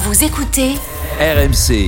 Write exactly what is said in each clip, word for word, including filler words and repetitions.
Vous écoutez R M C.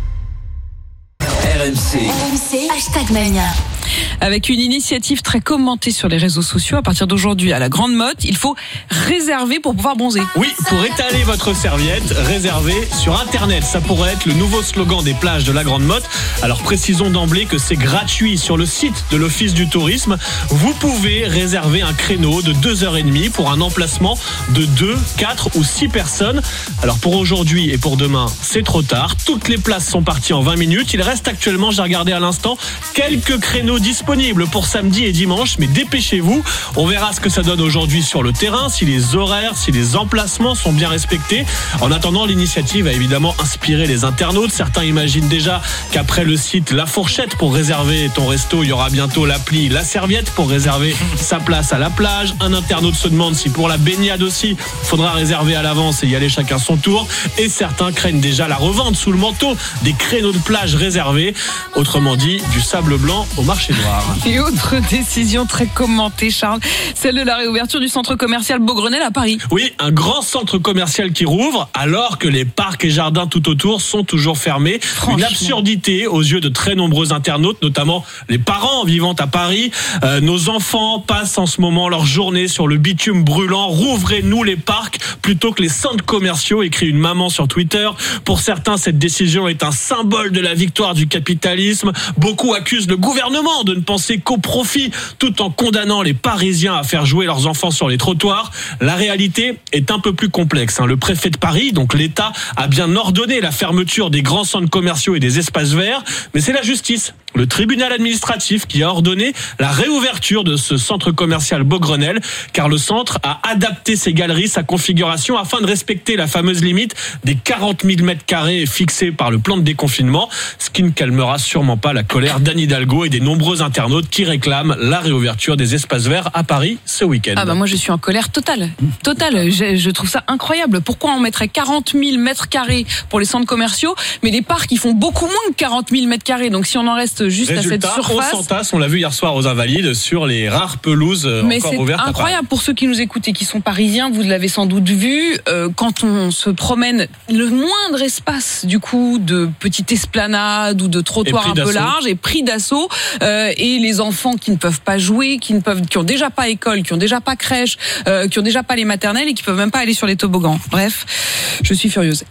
R M C. R M C Hashtag Mania. Avec une initiative très commentée sur les réseaux sociaux, à partir d'aujourd'hui à la Grande Motte, il faut réserver pour pouvoir bronzer. Oui, pour étaler votre serviette, réservez sur Internet. Ça pourrait être le nouveau slogan des plages de la Grande Motte. Alors précisons d'emblée que c'est gratuit sur le site de l'Office du Tourisme. Vous pouvez réserver un créneau de deux heures trente pour un emplacement de deux, quatre ou six personnes. Alors pour aujourd'hui et pour demain, c'est trop tard. Toutes les places sont parties en vingt minutes. Il reste actuellement, j'ai regardé à l'instant, quelques créneaux disponibles pour samedi et dimanche, mais dépêchez-vous. On verra ce que ça donne aujourd'hui sur le terrain, si les horaires, si les emplacements sont bien respectés. En attendant, l'initiative a évidemment inspiré les internautes. Certains imaginent déjà qu'après le site La Fourchette pour réserver ton resto, il y aura bientôt l'appli La Serviette pour réserver sa place à la plage. Un internaute se demande si pour la baignade aussi, il faudra réserver à l'avance et y aller chacun son tour. Et certains craignent déjà la revente sous le manteau des créneaux de plage réservés. Autrement dit, du sable blanc au marché noir. Et autre décision très commentée, Charles, celle de la réouverture du centre commercial Beaugrenelle à Paris. Oui, un grand centre commercial qui rouvre alors que les parcs et jardins tout autour sont toujours fermés. Une absurdité aux yeux de très nombreux internautes, notamment les parents vivant à Paris. Euh, nos enfants passent en ce moment leur journée sur le bitume brûlant. Rouvrez-nous les parcs plutôt que les centres commerciaux, écrit une maman sur Twitter. Pour certains, cette décision est un symbole de la victoire du capitalisme. Beaucoup accusent le gouvernement de ne penser qu'au profit, tout en condamnant les Parisiens à faire jouer leurs enfants sur les trottoirs. La réalité est un peu plus complexe. Le préfet de Paris, donc l'État, a bien ordonné la fermeture des grands centres commerciaux et des espaces verts, mais c'est la justice, le tribunal administratif, qui a ordonné la réouverture de ce centre commercial Beaugrenelle, car le centre a adapté ses galeries, sa configuration, afin de respecter la fameuse limite des quarante mille mètres carrés fixée par le plan de déconfinement, ce qui ne calmera sûrement pas la colère d'Anne Hidalgo et des nombreux internautes qui réclament la réouverture des espaces verts à Paris ce week-end. Ah bah moi je suis en colère totale, totale. Je, je trouve ça incroyable. Pourquoi on mettrait quarante mille mètres carrés pour les centres commerciaux, mais les parcs ils font beaucoup moins que quarante mille mètres carrés. Donc si on en reste juste Résultat, à cette surface, on s'entasse, on l'a vu hier soir aux Invalides sur les rares pelouses mais encore c'est ouvertes à Paris. incroyable pour ceux qui nous écoutent et qui sont parisiens. Vous l'avez sans doute vu, euh, quand on se promène, le moindre espace du coup de petite esplanade ou de trottoir un peu large est pris d'assaut. Euh, et les enfants qui ne peuvent pas jouer, qui ne peuvent, qui ont déjà pas école, qui ont déjà pas crèche, euh, qui ont déjà pas les maternelles et qui peuvent même pas aller sur les toboggans. Bref, je suis furieuse.